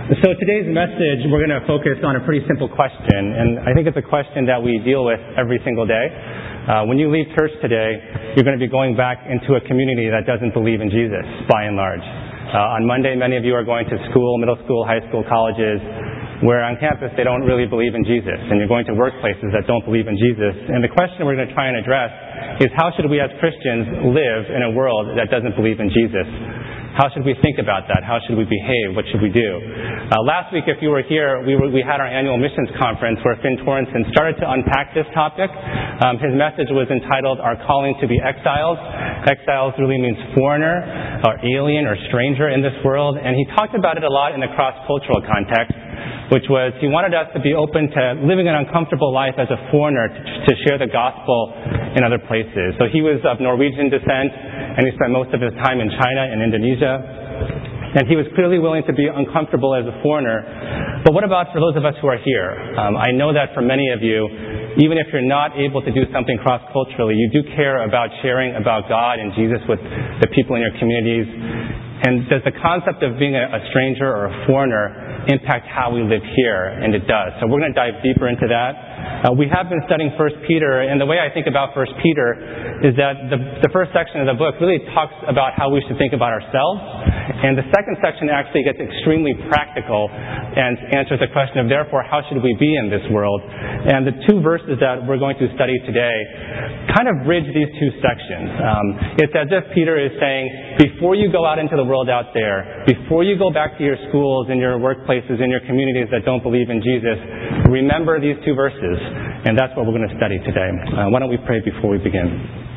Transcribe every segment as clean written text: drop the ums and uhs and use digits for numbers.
So today's message, we're going to focus on a pretty simple question, and I think it's a question that we deal with every single day. When you leave church today, you're going to be going back into a community that doesn't believe in Jesus, by and large. On Monday, many of you are going to school, middle school, high school, colleges, where on campus they don't really believe in Jesus, and you're going to workplaces that don't believe in Jesus. And the question we're going to try and address is, how should we as Christians live in a world that doesn't believe in Jesus? How should we think about that? How should we behave? What should we do? Last week, if you were here, we had our annual missions conference where Finn Torrenson started to unpack this topic. His message was entitled, Our Calling to be Exiles. Exiles really means foreigner, or alien, or stranger in this world. And he talked about it a lot in the cross-cultural context, which was he wanted us to be open to living an uncomfortable life as a foreigner to share the gospel in other places. So he was of Norwegian descent, and he spent most of his time in China and Indonesia. And he was clearly willing to be uncomfortable as a foreigner. But what about for those of us who are here? I know that for many of you, even if you're not able to do something cross-culturally, you do care about sharing about God and Jesus with the people in your communities. And does the concept of being a stranger or a foreigner impact how we live here? And it does. So we're going to dive deeper into that. We have been studying 1 Peter, and the way I think about 1 Peter is that the first section of the book really talks about how we should think about ourselves, and the second section actually gets extremely practical and answers the question of, therefore, how should we be in this world? And the two verses that we're going to study today kind of bridge these two sections. It's as if Peter is saying, before you go out into the world out there, before you go back to your schools and your workplaces and your communities that don't believe in Jesus, remember these two verses. And that's what we're going to study today. Why don't we pray before we begin?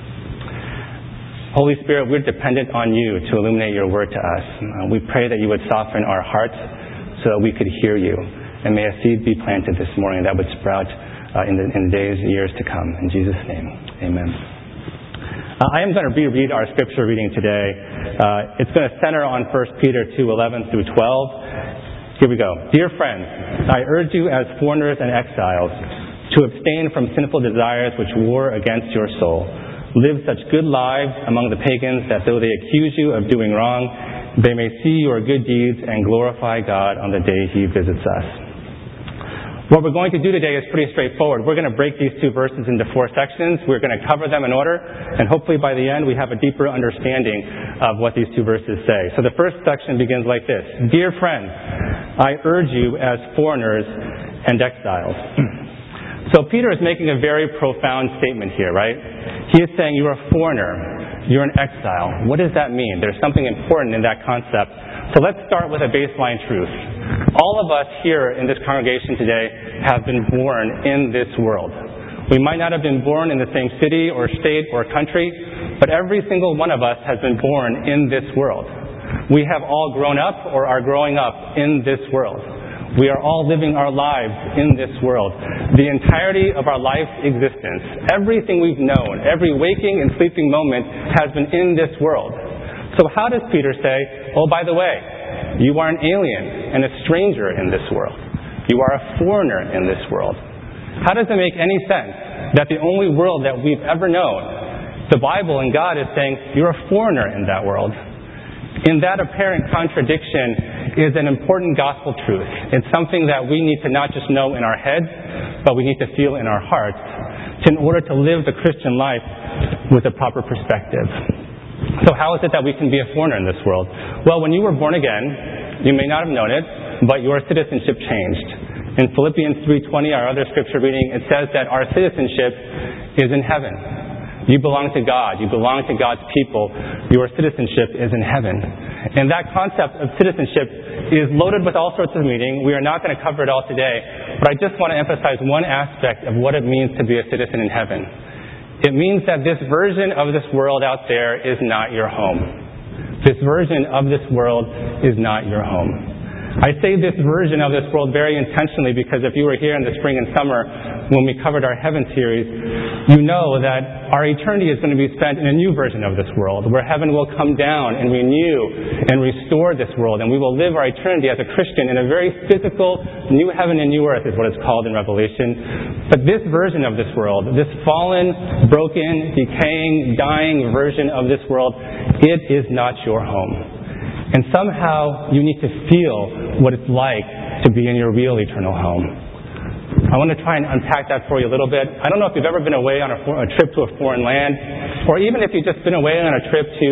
Holy Spirit, we're dependent on you to illuminate your word to us. We pray that you would soften our hearts so that we could hear you. And may a seed be planted this morning that would sprout in the days and years to come. In Jesus' name, amen. I am going to reread our scripture reading today. It's going to center on 1 Peter 2:11 through 12. Here we go. Dear friends, I urge you as foreigners and exiles to abstain from sinful desires which war against your soul. Live such good lives among the pagans that though they accuse you of doing wrong, they may see your good deeds and glorify God on the day He visits us. What we're going to do today is pretty straightforward. We're going to break these two verses into 4 sections. We're going to cover them in order, and hopefully by the end we have a deeper understanding of what these two verses say. So the first section begins like this. Dear friends, I urge you as foreigners and exiles. So Peter is making a very profound statement here, right? He is saying you're a foreigner, you're an exile. What does that mean? There's something important in that concept. So let's start with a baseline truth. All of us here in this congregation today have been born in this world. We might not have been born in the same city or state or country, but every single one of us has been born in this world. We have all grown up or are growing up in this world. We are all living our lives in this world. The entirety of our life's existence, everything we've known, every waking and sleeping moment has been in this world. So how does Peter say, oh, by the way, you are an alien and a stranger in this world. You are a foreigner in this world. How does it make any sense that the only world that we've ever known, the Bible and God is saying, you're a foreigner in that world? In that apparent contradiction is an important gospel truth. It's something that we need to not just know in our heads, but we need to feel in our hearts in order to live the Christian life with a proper perspective. So how is it that we can be a foreigner in this world? Well, when you were born again, you may not have known it, but your citizenship changed. In Philippians 3:20, our other scripture reading, it says that our citizenship is in heaven. You belong to God. You belong to God's people. Your citizenship is in heaven. And that concept of citizenship is loaded with all sorts of meaning. We are not going to cover it all today, but I just want to emphasize one aspect of what it means to be a citizen in heaven. It means that this version of this world out there is not your home. This version of this world is not your home. I say this version of this world very intentionally because if you were here in the spring and summer when we covered our Heaven series, you know that our eternity is going to be spent in a new version of this world where heaven will come down and renew and restore this world, and we will live our eternity as a Christian in a very physical new heaven and new earth is what it's called in Revelation. But this version of this world, this fallen, broken, decaying, dying version of this world, it is not your home. And somehow you need to feel what it's like to be in your real eternal home. I want to try and unpack that for you a little bit. I don't know if you've ever been away on a trip to a foreign land, or even if you've just been away on a trip to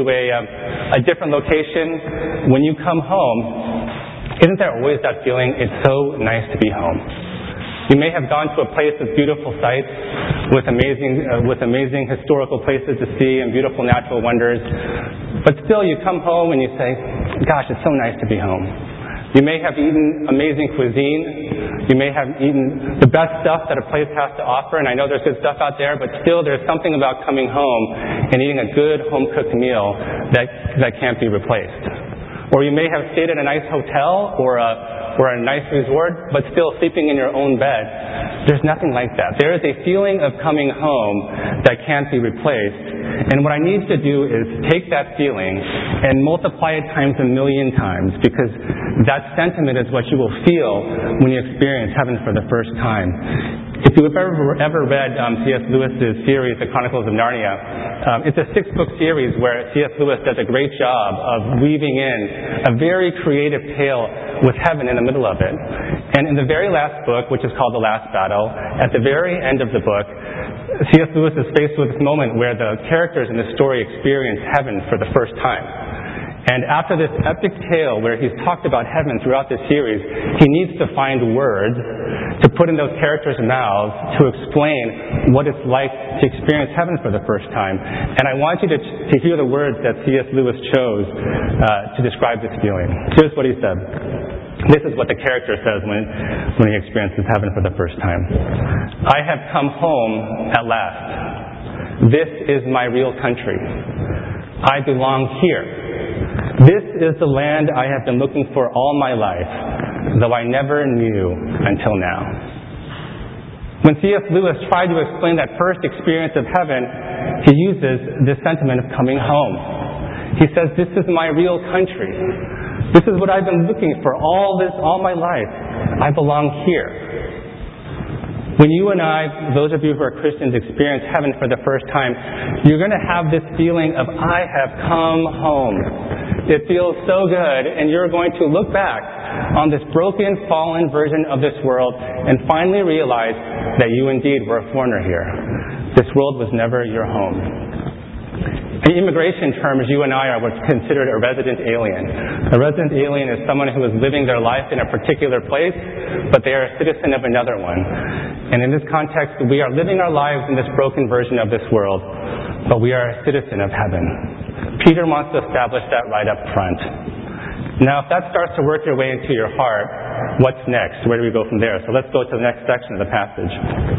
a different location. When you come home, isn't there always that feeling, it's so nice to be home? You may have gone to a place with beautiful sights, with amazing historical places to see and beautiful natural wonders, but still you come home and you say, gosh, it's so nice to be home. You may have eaten amazing cuisine. You may have eaten the best stuff that a place has to offer, and I know there's good stuff out there, but still there's something about coming home and eating a good home-cooked meal that can't be replaced. Or you may have stayed at a nice hotel or a nice resort, but still sleeping in your own bed. There's nothing like that. There is a feeling of coming home that can't be replaced. And what I need to do is take that feeling and multiply it times 1,000,000 times, because that sentiment is what you will feel when you experience heaven for the first time. If you've ever read C.S. Lewis's series, The Chronicles of Narnia, it's a 6-book series where C.S. Lewis does a great job of weaving in a very creative tale with heaven in the middle of it. And in the very last book, which is called The Last Battle, at the very end of the book, C.S. Lewis is faced with this moment where the characters in the story experience heaven for the first time. And after this epic tale where he's talked about heaven throughout this series, he needs to find words to put in those characters' mouths to explain what it's like to experience heaven for the first time. And I want you to hear the words that C.S. Lewis chose to describe this feeling. Here's what he said. This is what the character says when he experiences heaven for the first time. I have come home at last. This is my real country. I belong here. This is the land I have been looking for all my life, though I never knew until now. When C.S. Lewis tried to explain that first experience of heaven, he uses this sentiment of coming home. He says, this is my real country. This is what I've been looking for all my life. I belong here. When you and I, those of you who are Christians, experience heaven for the first time, you're going to have this feeling of, I have come home. It feels so good, and you're going to look back on this broken, fallen version of this world and finally realize that you indeed were a foreigner here. This world was never your home. In immigration terms, you and I are what's considered a resident alien. A resident alien is someone who is living their life in a particular place, but they are a citizen of another one. And in this context, we are living our lives in this broken version of this world, but we are a citizen of heaven. Peter wants to establish that right up front. Now, if that starts to work your way into your heart, what's next? Where do we go from there? So let's go to the next section of the passage.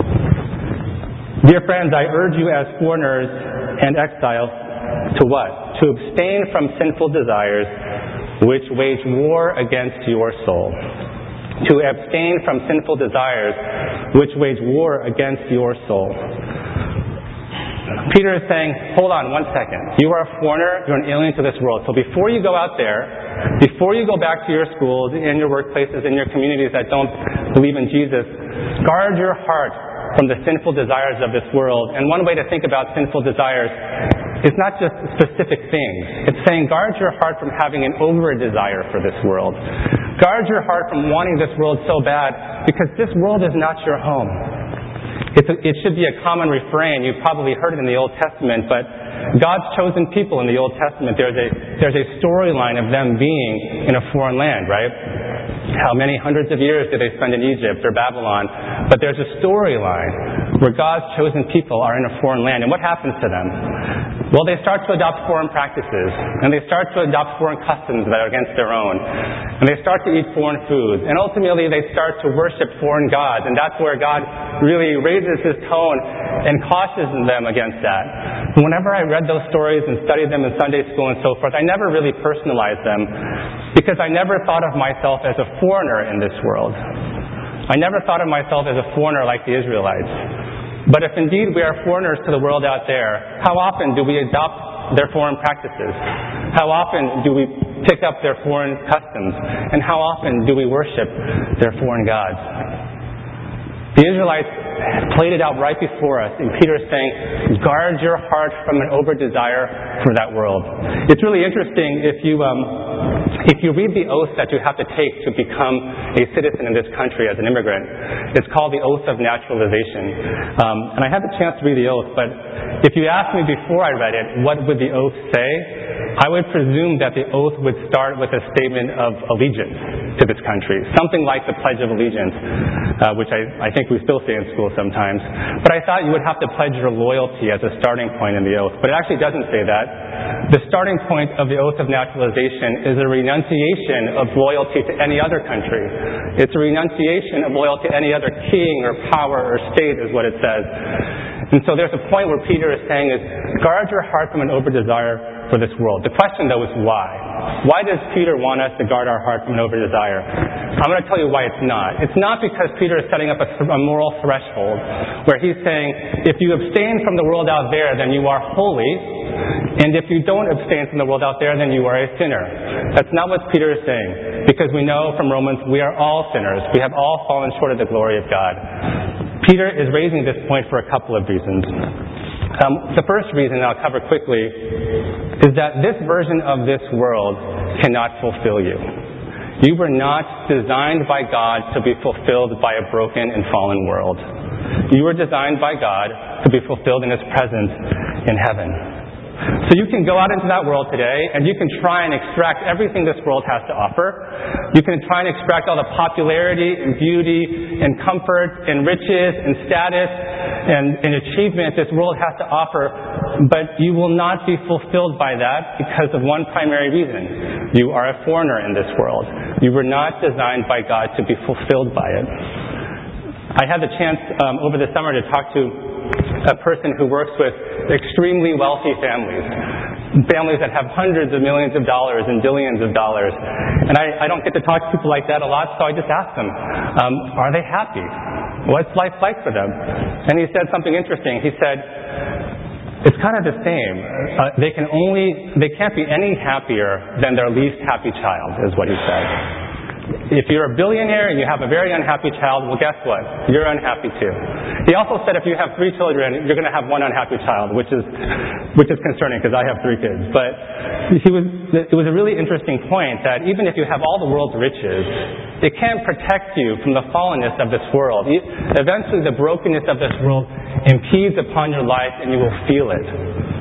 Dear friends, I urge you as foreigners and exiles to what? To abstain from sinful desires which wage war against your soul. To abstain from sinful desires which wage war against your soul. Peter is saying, hold on one second. You are a foreigner, you're an alien to this world. So before you go out there, before you go back to your schools, in your workplaces, in your communities that don't believe in Jesus, guard your heart from the sinful desires of this world. And one way to think about sinful desires is not just specific things. It's saying guard your heart from having an over-desire for this world. Guard your heart from wanting this world so bad, because this world is not your home. It should be a common refrain. You've probably heard it in the Old Testament, but God's chosen people in the Old Testament, there's a storyline of them being in a foreign land, right? How many hundreds of years did they spend in Egypt or Babylon? But there's a storyline where God's chosen people are in a foreign land. And what happens to them? Well, they start to adopt foreign practices, and they start to adopt foreign customs that are against their own. And they start to eat foreign foods. And ultimately, they start to worship foreign gods. And that's where God really raises his tone and cautions them against that. And whenever I read those stories and studied them in Sunday school and so forth, I never really personalized them, because I never thought of myself as a foreigner in this world. I never thought of myself as a foreigner like the Israelites. But if indeed we are foreigners to the world out there, how often do we adopt their foreign practices? How often do we pick up their foreign customs? And how often do we worship their foreign gods? The Israelites played it out right before us, and Peter is saying, guard your heart from an over-desire for that world. It's really interesting if you if you read the oath that you have to take to become a citizen in this country as an immigrant, it's called the Oath of Naturalization. And I had the chance to read the oath, but if you asked me before I read it, what would the oath say? I would presume that the oath would start with a statement of allegiance to this country, something like the Pledge of Allegiance, which I think we still say in school sometimes. But I thought you would have to pledge your loyalty as a starting point in the oath. But it actually doesn't say that. The starting point of the Oath of Naturalization is a renunciation of loyalty to any other country. It's a renunciation of loyalty to any other king or power or state, is what it says. And so there's a point where Peter is saying is, guard your heart from an over-desire for this world. The question, though, is why? Why does Peter want us to guard our heart from an over-desire? I'm going to tell you why it's not. It's not because Peter is setting up a moral threshold where he's saying, if you abstain from the world out there, then you are holy, and if you don't abstain from the world out there, then you are a sinner. That's not what Peter is saying, because we know from Romans we are all sinners. We have all fallen short of the glory of God. Peter is raising this point for a couple of reasons. The first reason I'll cover quickly is that this version of this world cannot fulfill you. You were not designed by God to be fulfilled by a broken and fallen world. You were designed by God to be fulfilled in His presence in heaven. So you can go out into that world today and you can try and extract everything this world has to offer. You can try and extract all the popularity and beauty and comfort and riches and status and achievement this world has to offer, but you will not be fulfilled by that because of one primary reason. You are a foreigner in this world. You were not designed by God to be fulfilled by it. I had the chance over the summer to talk to a person who works with extremely wealthy families that have hundreds of millions of dollars and billions of dollars. And I don't get to talk to people like that a lot, so I just ask them, are they happy? What's life like for them? And he said something interesting. He said, it's kind of the same. They can't be any happier than their least happy child, is what he said. If you're a billionaire and you have a very unhappy child, well, guess what? You're unhappy too. He also said if you have 3 children, you're going to have one unhappy child, which is concerning because I have 3 kids. But it was a really interesting point that even if you have all the world's riches, it can't protect you from the fallenness of this world. Eventually, the brokenness of this world impedes upon your life and you will feel it.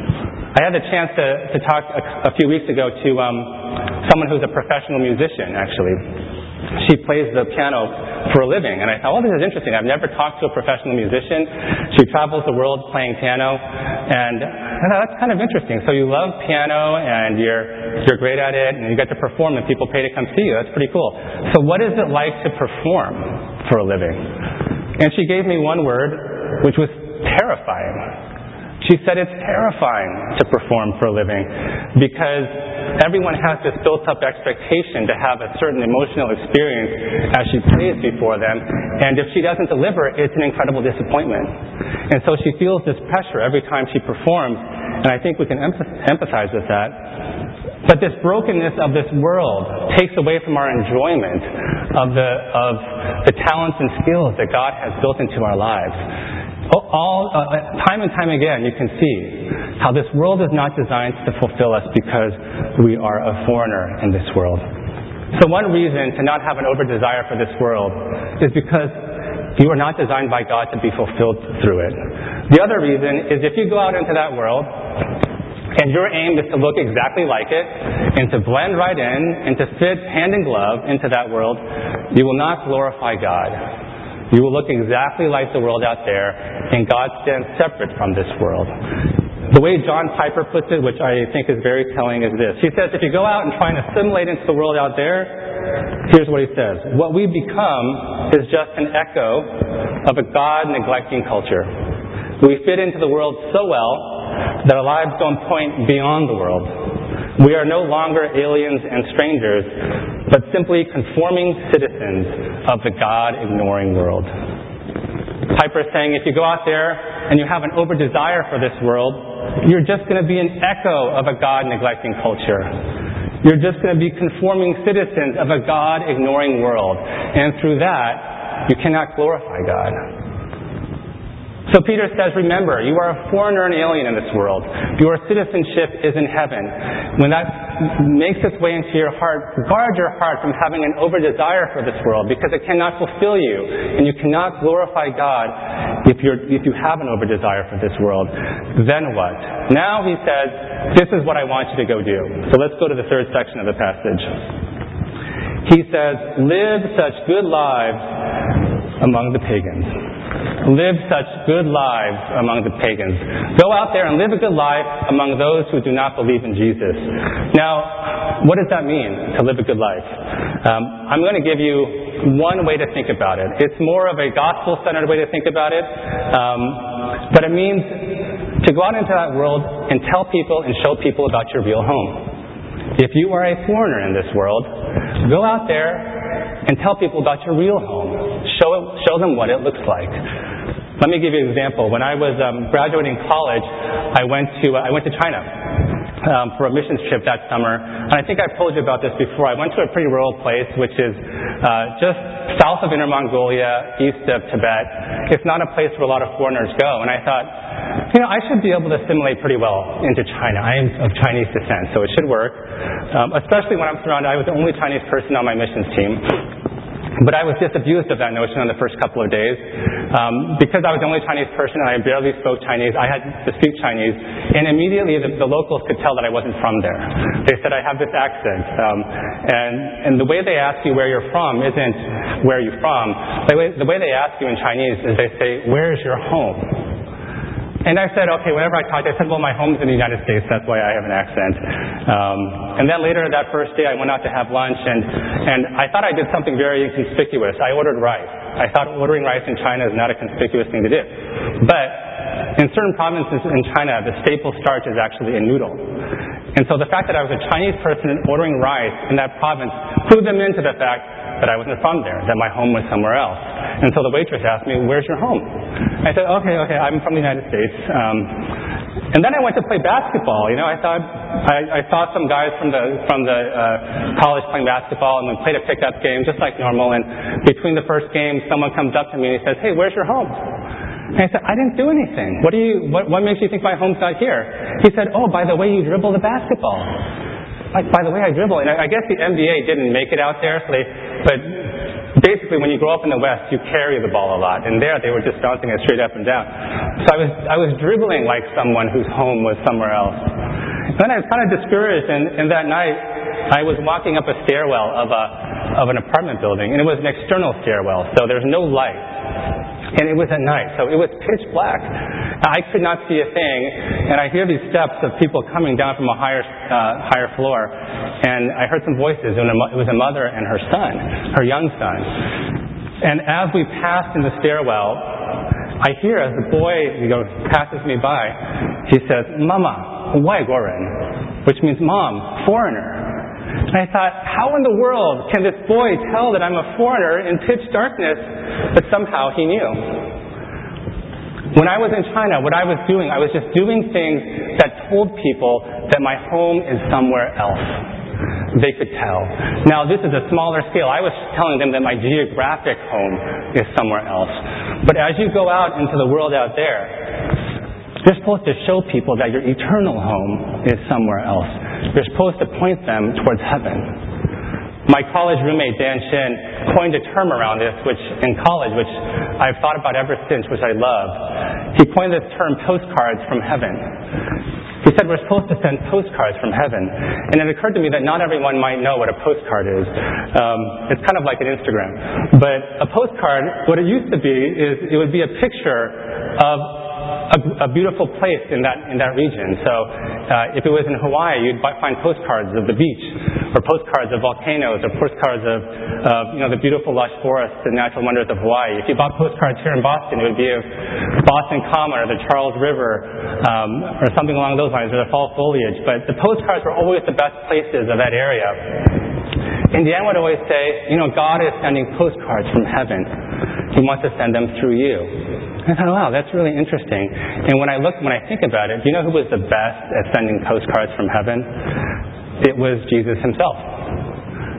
I had the chance to talk a few weeks ago to someone who's a professional musician, actually. She plays the piano for a living. And I thought, this is interesting. I've never talked to a professional musician. She travels the world playing piano. And I thought, that's kind of interesting. So you love piano and you're great at it and you get to perform and people pay to come see you. That's pretty cool. So what is it like to perform for a living? And she gave me one word, which was terrifying. She said it's terrifying to perform for a living because everyone has this built-up expectation to have a certain emotional experience as she plays before them, and if she doesn't deliver, it's an incredible disappointment. And so she feels this pressure every time she performs, and I think we can empathize with that. But this brokenness of this world takes away from our enjoyment of the talents and skills that God has built into our lives. Time and time again, you can see how this world is not designed to fulfill us because we are a foreigner in this world. So one reason to not have an over-desire for this world is because you are not designed by God to be fulfilled through it. The other reason is if you go out into that world and your aim is to look exactly like it and to blend right in and to fit hand in glove into that world, you will not glorify God. You will look exactly like the world out there, and God stands separate from this world. The way John Piper puts it, which I think is very telling, is this. He says, if you go out and try and assimilate into the world out there, here's what he says. What we become is just an echo of a God-neglecting culture. We fit into the world so well that our lives don't point beyond the world. We are no longer aliens and strangers, but simply conforming citizens of the God-ignoring world. Piper is saying if you go out there and you have an over-desire for this world, you're just going to be an echo of a God-neglecting culture. You're just going to be conforming citizens of a God-ignoring world. And through that, you cannot glorify God. So Peter says, remember, you are a foreigner and alien in this world. Your citizenship is in heaven. When that makes its way into your heart, guard your heart from having an over-desire for this world, because it cannot fulfill you, and you cannot glorify God if you have an over-desire for this world. Then what? Now he says, this is what I want you to go do. So let's go to the third section of the passage. He says, live such good lives among the pagans. Live such good lives among the pagans. Go out there and live a good life among those who do not believe in Jesus. Now, what does that mean, to live a good life? I'm going to give you one way to think about it. It's more of a gospel-centered way to think about it. But it means to go out into that world and tell people and show people about your real home. If you are a foreigner in this world, go out there and tell people about your real home. Show them what it looks like. Let me give you an example. When I was graduating college, I went to China for a missions trip that summer. And I think I've told you about this before. I went to a pretty rural place, which is just south of Inner Mongolia, east of Tibet. It's not a place where a lot of foreigners go. And I thought, I should be able to assimilate pretty well into China. I am of Chinese descent, so it should work. Especially when I'm surrounded. I was the only Chinese person on my missions team. But I was disabused of that notion on the first couple of days. Because I was the only Chinese person and I barely spoke Chinese, I had to speak Chinese. And immediately the locals could tell that I wasn't from there. They said I have this accent. And the way they ask you where you're from isn't where are you from. The way they ask you in Chinese is they say, where's your home? And I said, okay, whenever I talked, I said, well, my home's in the United States, that's why I have an accent. And then later that first day, I went out to have lunch, and I thought I did something very inconspicuous. I ordered rice. I thought ordering rice in China is not a conspicuous thing to do. But in certain provinces in China, the staple starch is actually a noodle. And so the fact that I was a Chinese person ordering rice in that province clued them into the fact that I wasn't from there, that my home was somewhere else. And so the waitress asked me, where's your home? I said, okay, I'm from the United States. And then I went to play basketball. I thought I saw some guys from the college playing basketball, and we played a pickup game just like normal. And between the first game, someone comes up to me and he says, hey, where's your home? And I said, I didn't do anything. What makes you think my home's not here? He said, oh, by the way you dribble the basketball. By the way I dribble. And I guess the NBA didn't make it out there, but basically when you grow up in the West, you carry the ball a lot. And there they were just bouncing it straight up and down. So I was dribbling like someone whose home was somewhere else. Then I was kind of discouraged, and that night I was walking up a stairwell of an apartment building, and it was an external stairwell, so there's no light. And it was at night, so it was pitch black. I could not see a thing, and I hear these steps of people coming down from a higher floor, and I heard some voices, and it was a mother and her son, her young son. And as we passed in the stairwell, I hear as the boy passes me by, he says, Mama, 外国人, which means mom, foreigner. And I thought, how in the world can this boy tell that I'm a foreigner in pitch darkness? But somehow he knew. When I was in China, what I was doing, I was just doing things that told people that my home is somewhere else. They could tell. Now, this is a smaller scale. I was telling them that my geographic home is somewhere else. But as you go out into the world out there, you're supposed to show people that your eternal home is somewhere else. You're supposed to point them towards heaven. My college roommate, Dan Shin, coined a term around this, which I've thought about ever since, which I love. He coined this term, postcards from heaven. He said we're supposed to send postcards from heaven. And it occurred to me that not everyone might know what a postcard is. It's kind of like an Instagram. But a postcard, what it used to be, is it would be a picture of a beautiful place in that region. So if it was in Hawaii, you'd find postcards of the beach, or postcards of volcanoes, or postcards of the beautiful lush forests and natural wonders of Hawaii. If you bought postcards here in Boston, it would be of Boston Common or the Charles River, or something along those lines, or the fall foliage. But the postcards were always the best places of that area. And Dan would always say, God is sending postcards from heaven. He wants to send them through you. I thought, wow, that's really interesting. And when I think about it, do you know who was the best at sending postcards from heaven? It was Jesus himself.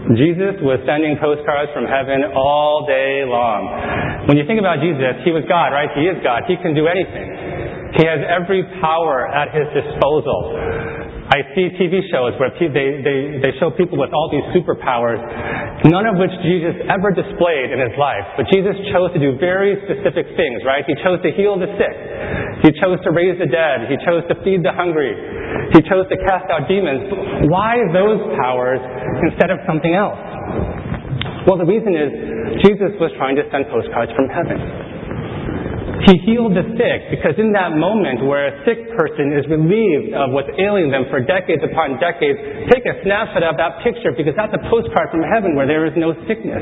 Jesus was sending postcards from heaven all day long. When you think about Jesus, he was God, right? He is God. He can do anything. He has every power at his disposal. I see TV shows where they show people with all these superpowers, none of which Jesus ever displayed in his life. But Jesus chose to do very specific things, right? He chose to heal the sick. He chose to raise the dead. He chose to feed the hungry. He chose to cast out demons. Why those powers instead of something else? Well, the reason is Jesus was trying to send postcards from heaven. He healed the sick because in that moment where a sick person is relieved of what's ailing them for decades upon decades, take a snapshot of that picture because that's a postcard from heaven where there is no sickness.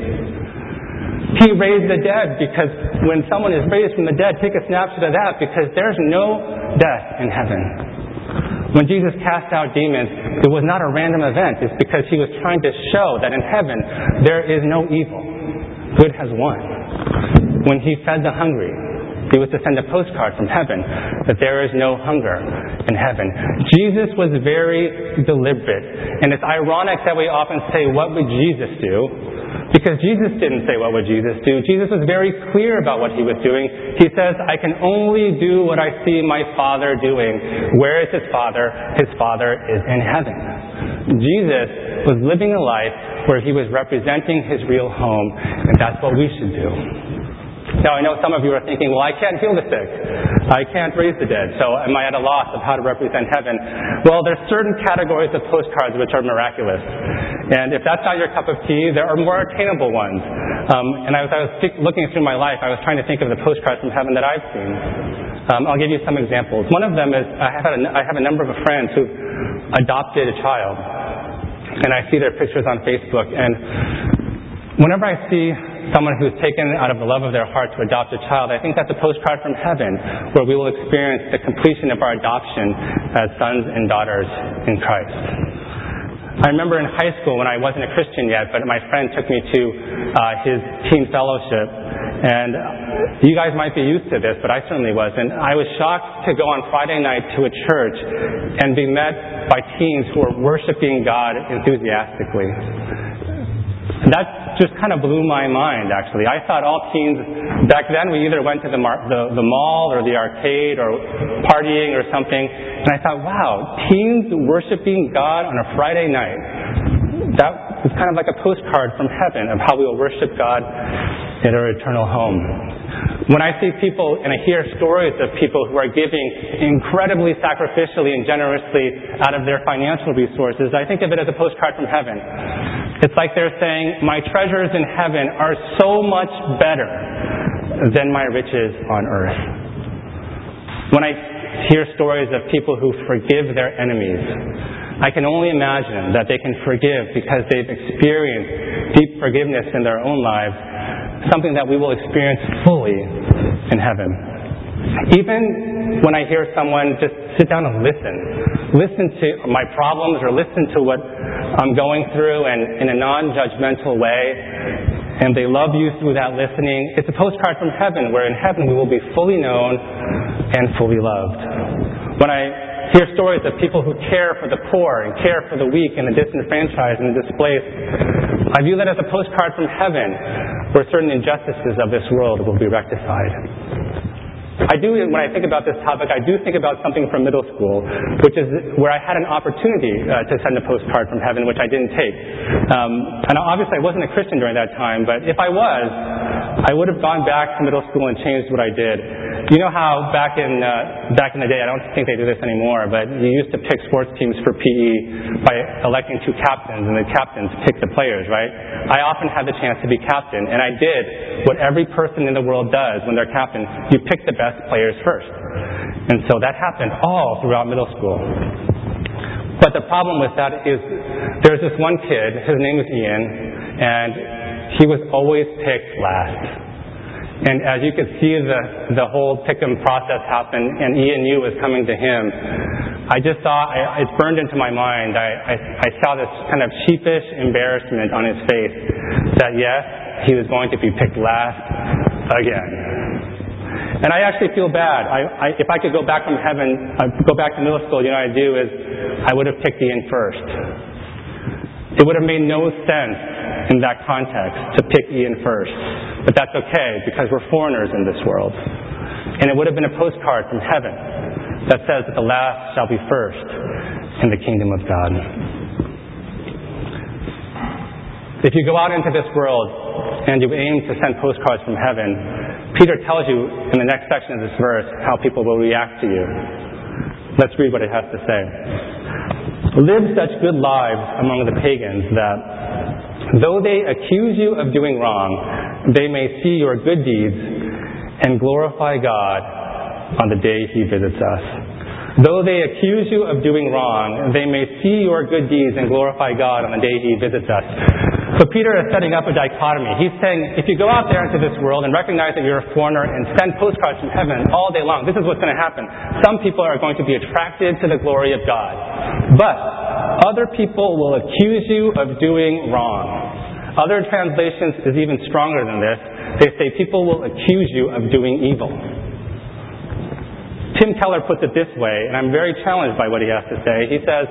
He raised the dead because when someone is raised from the dead, take a snapshot of that because there's no death in heaven. When Jesus cast out demons, it was not a random event. It's because he was trying to show that in heaven there is no evil. Good has won. When he fed the hungry, he was to send a postcard from heaven that there is no hunger in heaven. Jesus was very deliberate. And it's ironic that we often say, what would Jesus do? Because Jesus didn't say, what would Jesus do? Jesus was very clear about what he was doing. He says, I can only do what I see my Father doing. Where is his Father? His Father is in heaven. Jesus was living a life where he was representing his real home, and that's what we should do. Now, I know some of you are thinking, well, I can't heal the sick. I can't raise the dead. So am I at a loss of how to represent heaven? Well, there's certain categories of postcards which are miraculous. And if that's not your cup of tea, there are more attainable ones. And as I was looking through my life, I was trying to think of the postcards from heaven that I've seen. I'll give you some examples. One of them is I have a number of friends who adopted a child. And I see their pictures on Facebook. And whenever I see someone who's taken out of the love of their heart to adopt a child, I think that's a postcard from heaven where we will experience the completion of our adoption as sons and daughters in Christ. I remember in high school when I wasn't a Christian yet, but my friend took me to his teen fellowship. And you guys might be used to this, but I certainly wasn't. I was shocked to go on Friday night to a church and be met by teens who were worshiping God enthusiastically. That just kind of blew my mind, actually. I thought all teens, back then we either went to the mall or the arcade or partying or something, and I thought, wow, teens worshiping God on a Friday night. That was kind of like a postcard from heaven of how we will worship God in our eternal home. When I see people and I hear stories of people who are giving incredibly sacrificially and generously out of their financial resources, I think of it as a postcard from heaven. It's like they're saying, my treasures in heaven are so much better than my riches on earth. When I hear stories of people who forgive their enemies, I can only imagine that they can forgive because they've experienced deep forgiveness in their own lives, something that we will experience fully in heaven. Even when I hear someone just sit down and listen to my problems or listen to what I'm going through and in a non-judgmental way, and they love you through that listening, it's a postcard from heaven where in heaven we will be fully known and fully loved. When I hear stories of people who care for the poor and care for the weak and the disenfranchised and the displaced, I view that as a postcard from heaven where certain injustices of this world will be rectified. When I think about this topic, I do think about something from middle school, which is where I had an opportunity to send a postcard from heaven, which I didn't take. And obviously I wasn't a Christian during that time, but if I was, I would have gone back to middle school and changed what I did. You know how back in the day, I don't think they do this anymore, but you used to pick sports teams for PE by electing 2 captains, and the captains picked the players, right? I often had the chance to be captain, and I did what every person in the world does when they're captain. You pick the best players first. And so that happened all throughout middle school. But the problem with that is there's this one kid, his name is Ian, and he was always picked last. And as you could see the whole pick-em process happen, and Ian knew was coming to him, I just saw, it burned into my mind, I saw this kind of sheepish embarrassment on his face that yes, he was going to be picked last again. And I actually feel bad. If I could go back from heaven, go back to middle school, you know what I'd do is I would have picked Ian first. It would have made no sense in that context to pick Ian first. But that's okay, because we're foreigners in this world. And it would have been a postcard from heaven that says that the last shall be first in the kingdom of God. If you go out into this world and you aim to send postcards from heaven, Peter tells you in the next section of this verse how people will react to you. Let's read what it has to say. Live such good lives among the pagans that, though they accuse you of doing wrong, they may see your good deeds and glorify God on the day He visits us. Though they accuse you of doing wrong, they may see your good deeds and glorify God on the day He visits us. So Peter is setting up a dichotomy. He's saying, if you go out there into this world and recognize that you're a foreigner and send postcards from heaven all day long, this is what's going to happen. Some people are going to be attracted to the glory of God. But other people will accuse you of doing wrong. Other translations is even stronger than this. They say people will accuse you of doing evil. Tim Keller puts it this way, and I'm very challenged by what he has to say. He says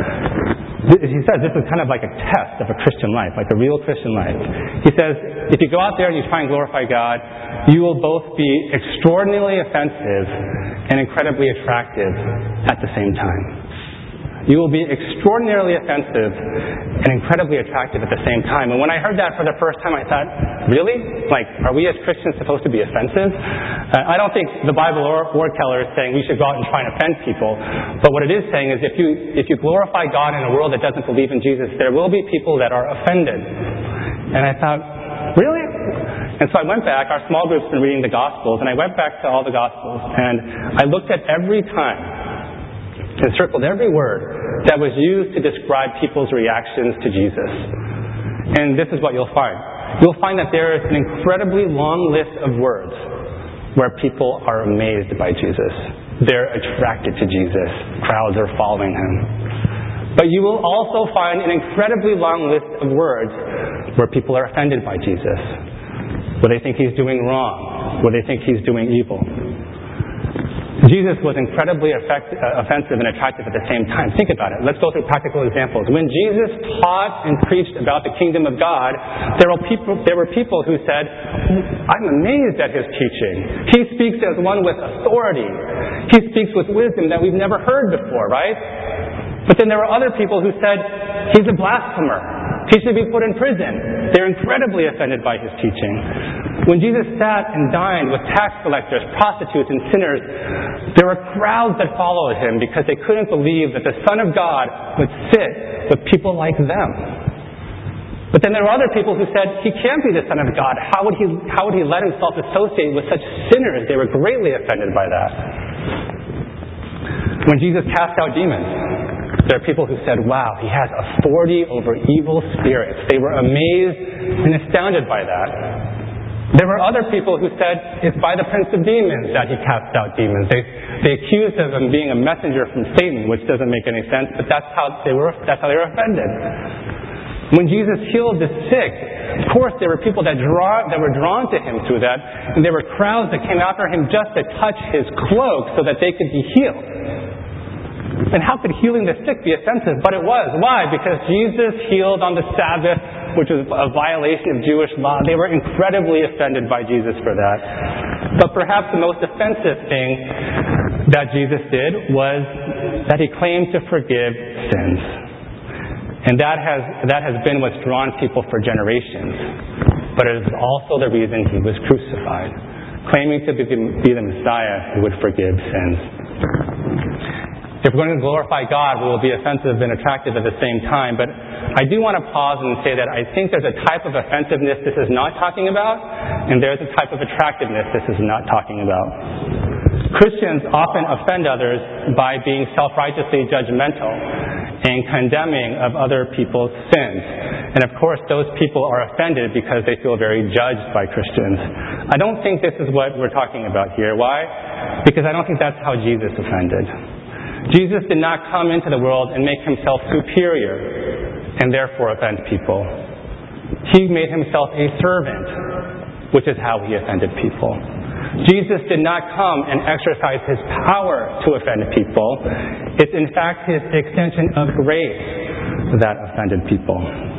this is kind of like a test of a Christian life, like a real Christian life. He says, if you go out there and you try and glorify God, you will both be extraordinarily offensive and incredibly attractive at the same time. You will be extraordinarily offensive and incredibly attractive at the same time. And when I heard that for the first time, I thought, really? Like, are we as Christians supposed to be offensive? I don't think the Bible or Keller is saying we should go out and try and offend people. But what it is saying is if you glorify God in a world that doesn't believe in Jesus, there will be people that are offended. And I thought, really? And so I went back. Our small group's been reading the Gospels, and I went back to all the Gospels, and I looked at every time and circled every word that was used to describe people's reactions to Jesus. And this is what you'll find. You'll find that there is an incredibly long list of words where people are amazed by Jesus. They're attracted to Jesus. Crowds are following Him. But you will also find an incredibly long list of words where people are offended by Jesus, where they think He's doing wrong, where they think He's doing evil. Jesus was incredibly offensive and attractive at the same time. Think about it. Let's go through practical examples. When Jesus taught and preached about the kingdom of God, there were people who said, I'm amazed at His teaching. He speaks as one with authority. He speaks with wisdom that we've never heard before, right? But then there were other people who said, He's a blasphemer. He should be put in prison. They're incredibly offended by His teaching. When Jesus sat and dined with tax collectors, prostitutes, and sinners, there were crowds that followed Him because they couldn't believe that the Son of God would sit with people like them. But then there were other people who said, He can't be the Son of God. How would he let Himself associate with such sinners? They were greatly offended by that. When Jesus cast out demons, there are people who said, wow, He has authority over evil spirits. They were amazed and astounded by that. There were other people who said, it's by the prince of demons that He casts out demons. They accused Him of being a messenger from Satan, which doesn't make any sense, but that's how they were offended. When Jesus healed the sick, of course there were people that were drawn to Him through that, and there were crowds that came after Him just to touch His cloak so that they could be healed. And how could healing the sick be offensive? But it was. Why? Because Jesus healed on the Sabbath, which was a violation of Jewish law. They were incredibly offended by Jesus for that. But perhaps the most offensive thing that Jesus did was that He claimed to forgive sins. And that has been what's drawn people for generations. But it is also the reason He was crucified, claiming to be the Messiah who would forgive sins. If we're going to glorify God, we will be offensive and attractive at the same time. But I do want to pause and say that I think there's a type of offensiveness this is not talking about, and there's a type of attractiveness this is not talking about. Christians often offend others by being self-righteously judgmental and condemning of other people's sins. And of course, those people are offended because they feel very judged by Christians. I don't think this is what we're talking about here. Why? Because I don't think that's how Jesus offended. Jesus did not come into the world and make Himself superior and therefore offend people. He made Himself a servant, which is how He offended people. Jesus did not come and exercise His power to offend people. It's in fact His extension of grace that offended people.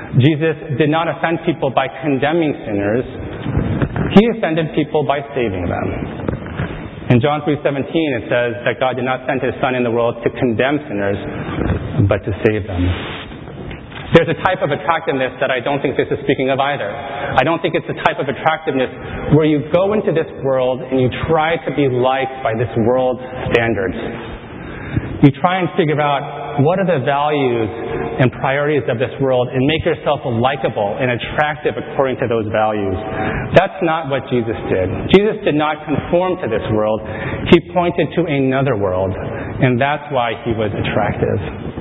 Jesus did not offend people by condemning sinners. He offended people by saving them. In John 3:17, it says that God did not send His Son in the world to condemn sinners, but to save them. There's a type of attractiveness that I don't think this is speaking of either. I don't think it's the type of attractiveness where you go into this world and you try to be liked by this world's standards. You try and figure out what are the values and priorities of this world and make yourself likable and attractive according to those values. That's not what Jesus did. Jesus did not conform to this world. He pointed to another world, and that's why He was attractive.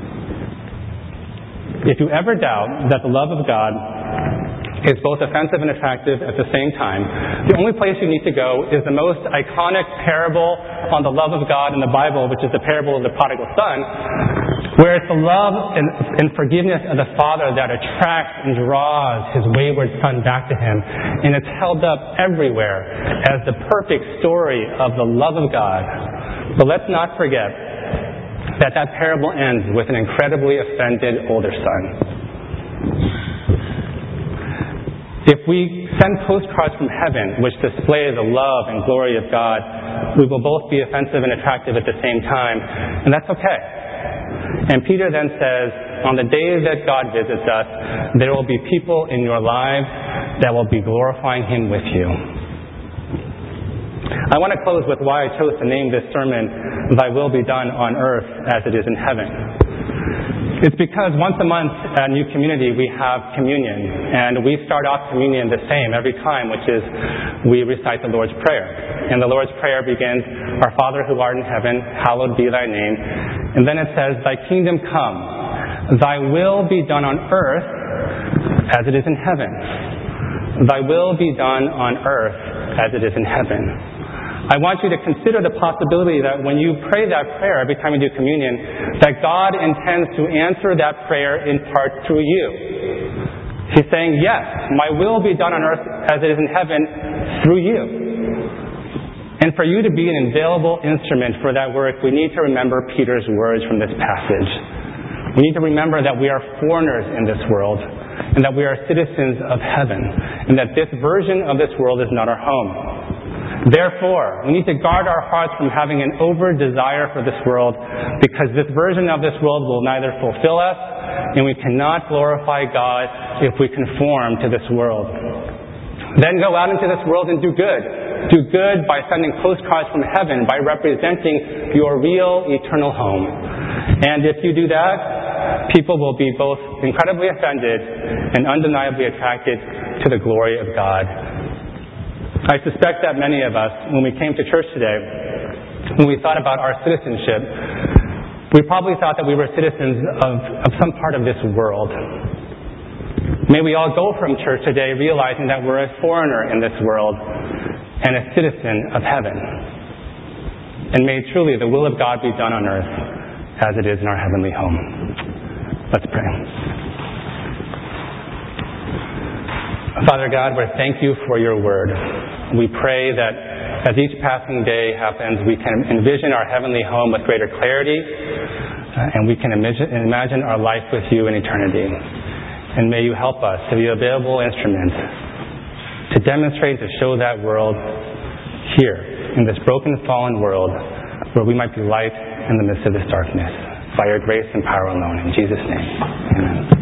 If you ever doubt that the love of God is both offensive and attractive at the same time, the only place you need to go is the most iconic parable on the love of God in the Bible, which is the parable of the prodigal son, where it's the love and forgiveness of the Father that attracts and draws His wayward Son back to Him. And it's held up everywhere as the perfect story of the love of God. But let's not forget that parable ends with an incredibly offended older son. If we send postcards from heaven which display the love and glory of God, we will both be offensive and attractive at the same time, and that's okay. And Peter then says, on the day that God visits us, there will be people in your lives that will be glorifying Him with you. I want to close with why I chose to name this sermon, Thy Will Be Done on Earth as It Is in Heaven. It's because once a month at New Community we have communion, and we start off communion the same every time, which is we recite the Lord's Prayer. And the Lord's Prayer begins, Our Father who art in heaven, hallowed be Thy name. And then it says, Thy kingdom come, Thy will be done on earth as it is in heaven. Thy will be done on earth as it is in heaven. I want you to consider the possibility that when you pray that prayer every time you do communion, that God intends to answer that prayer in part through you. He's saying, yes, my will be done on earth as it is in heaven through you. And for you to be an available instrument for that work, we need to remember Peter's words from this passage. We need to remember that we are foreigners in this world, and that we are citizens of heaven, and that this version of this world is not our home. Therefore, we need to guard our hearts from having an over-desire for this world, because this version of this world will neither fulfill us, and we cannot glorify God if we conform to this world. Then go out into this world and do good. Do good by sending postcards from heaven, by representing your real eternal home. And if you do that, people will be both incredibly offended and undeniably attracted to the glory of God. I suspect that many of us, when we came to church today, when we thought about our citizenship, we probably thought that we were citizens of some part of this world. May we all go from church today realizing that we're a foreigner in this world and a citizen of heaven. And may truly the will of God be done on earth as it is in our heavenly home. Let's pray. Father God, we thank You for Your word. We pray that as each passing day happens, we can envision our heavenly home with greater clarity, and we can imagine our life with You in eternity. And may You help us to be available instruments to demonstrate, to show that world here, in this broken, fallen world, where we might be light in the midst of this darkness. By Your grace and power alone. In Jesus' name, amen.